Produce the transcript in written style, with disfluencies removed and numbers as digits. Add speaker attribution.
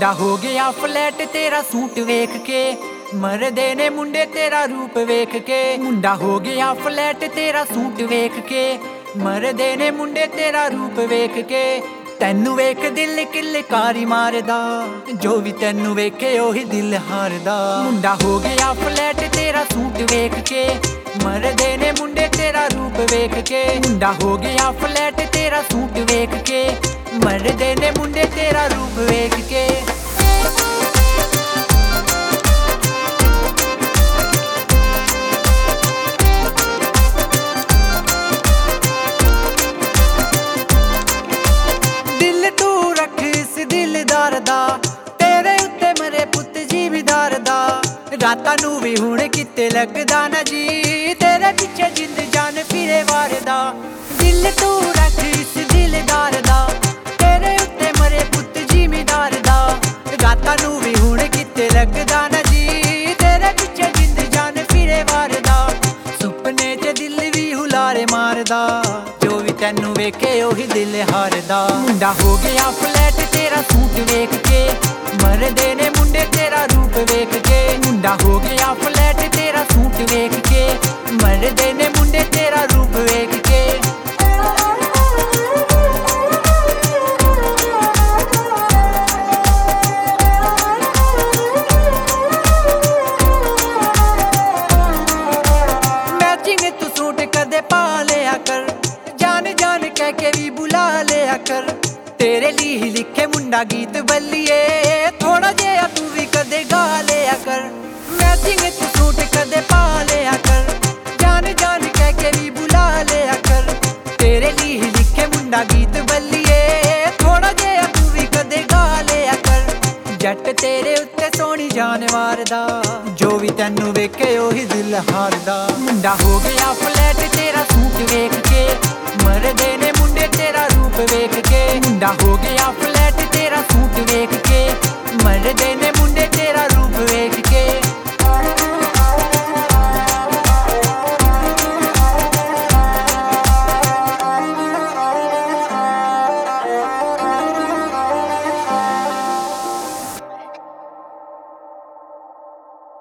Speaker 1: ਮੁੰਡਾ ਹੋ ਗਿਆ ਫਲੈਟ ਤੇਰਾ ਸੂਟ ਵੇਖ ਕੇ, ਮਰਦੇ ਨੇ ਮੁੰਡੇ ਤੇਰਾ ਰੂਪ ਵੇਖ ਕੇ। ਮੁੰਡਾ ਹੋ ਗਿਆ ਫਲੈਟ ਤੇਰਾ ਸੂਟ ਵੇਖ ਕੇ, ਮਰਦੇ ਨੇ ਮੁੰਡੇ ਤੇਰਾ ਰੂਪ ਵੇਖ ਕੇ। ਤੈਨੂੰ ਵੇਖ ਦਿਲ ਕਿਲਕਾਰੀ ਮਾਰਦਾ, ਜੋ ਵੀ ਤੈਨੂੰ ਵੇਖੇ ਉਹੀ ਦਿਲ ਹਾਰਦਾ। ਮੁੰਡਾ ਹੋ ਗਿਆ ਫਲੈਟ ਤੇਰਾ ਸੂਟ ਵੇਖ ਕੇ, ਮਰਦੇ ਨੇ ਮੁੰਡੇ ਤੇਰਾ ਰੂਪ ਵੇਖ ਕੇ। ਮੁੰਡਾ ਹੋ ਗਿਆ ਫਲੈਟ ਤੇਰਾ ਸੂਟ ਵੇਖ ਕੇ, ਮਰਦੇ ਨੇ ਮੁੰਡੇ ਤੇਰਾ ਰੂਪ ਵੇਖ ਕੇ। ਦਿਲ ਤੂੰ ਰੱਖ ਇਸ ਦਿਲਦਾਰ ਦਾ, ਤੇਰੇ ਉੱਤੇ ਮਰੇ ਪੁੱਤ ਜ਼ਿਮੀਦਾਰ ਦਾ। ਰਾਤਾਂ ਨੂੰ ਵੀ ਹੁਣ ਕਿਤੇ ਲੱਗਦਾ ਨਾ ਜੀ, ਤੇਰੇ ਪਿੱਛੇ ਜਿੰਦ ਜਾਨ ਫਿਰੇ ਵਾਰਦਾ। ਦਿਲ ਤੂੰ ਰੱਖ ਇਸ ਦਿਲਦਾਰ ਦਾ, ਤੇਰੇ ਉੱਤੇ ਮਰੇ ਪੁੱਤ ਜ਼ਿਮੀਦਾਰ ਦਾ। ਰਾਤਾਂ ਨੂੰ ਵੀ ਹੁਣ ਕਿਤੇ ਲੱਗਦਾ ਨਾ ਜੀ, ਤੇਰੇ ਪਿੱਛੇ ਜਿੰਦ ਜਾਨ ਫਿਰੇ ਵਾਰਦਾ। ਸੁਪਨੇ 'ਚ ਦਿਲ ਵੀ ਹੁਲਾਰੇ ਮਾਰਦਾ, ਜੋ ਵੀ ਤੈਨੂੰ ਵੇਖੇ ਉਹੀ ਦਿਲ ਹਾਰਦਾ। ਮੁੰਡਾ ਹੋ ਗਿਆ ਫਲੈਟ ਤੇਰਾ ਸੂਟ ਵੇਖ ਕੇ, ਮਰਦੇ ਨੇ ਮੁੰਡੇ ਤੇਰਾ ਰੂਪ ਵੇਖ ਕੇ। ਮੁੰਡਾ ਹੋ ਗਿਆ ਫਲੈਟ ਤੇਰਾ ਸੂਟ ਵੇਖ ਕੇ, ਮਰਦੇ ਨੇ ਮੁੰਡੇ ਤੇਰਾ ਰੂਪ ਵੇਖ ਕੇ। ਮੈਚਿੰਗ ਤੂੰ ਸੂਟ ਕਦੇ ਪਾ ਲਿਆ ਕਰ, ਜਾਨ ਜਾਨ ਕਹਿ ਕੇ ਵੀ ਬੁਲਾ ਲਿਆ ਕਰ। ਤੇਰੇ ਲਈ ਹੀ ਲਿਖੇ ਮੁੰਡਾ ਗੀਤ ਬੱਲੀਏ, ਥੋੜਾ ਜਿਹਾ ਤੂੰ ਵੀ ਕਦੇ ਗਾ ਲਿਆ ਕਰ। ਮੈਚਿੰਗ ਤੂੰ ਸੂਟ ਕਦੇ ਪਾ ਲਿਆ ਕਰ, ਜਾਨ ਜਾਨ ਕਹਿ ਕੇ ਵੀ ਬੁਲਾ ਲਿਆ ਕਰ। ਤੇਰੇ ਲਈ ਹੀ ਲਿਖੇ ਮੁੰਡਾ ਗੀਤ ਬੱਲੀਏ, ਥੋੜਾ ਜਿਹਾ ਤੂੰ ਵੀ ਕਦੇ ਗਾ ਲਿਆ ਕਰ। ਜੱਟ ਤੇਰੇ ਉੱਤੇ ਸੋਹਣੀ ਜਾਨ ਵਾਰਦਾ, ਜੋ ਵੀ ਤੈਨੂੰ ਵੇਖੇ ਉਹੀ ਦਿਲ ਹਾਰਦਾ। ਮੁੰਡਾ ਹੋ ਗਿਆ ਫਲੈਟ ਤੇਰਾ ਸੂਟ ਵੇਖ ਕੇ, ਮਰਦੇ ਨੇ ਮੁੰਡੇ ਤੇਰਾ ਰੂਪ ਵੇਖ ਕੇ। ਮੁੰਡਾ ਹੋ ਗਿਆ ਫਲੈਟ ਤੇਰਾ ਸੂਟ ਵੇਖ ਕੇ, ਮਰਦੇ ਨੇ ਮੁੰਡੇ ਤੇਰਾ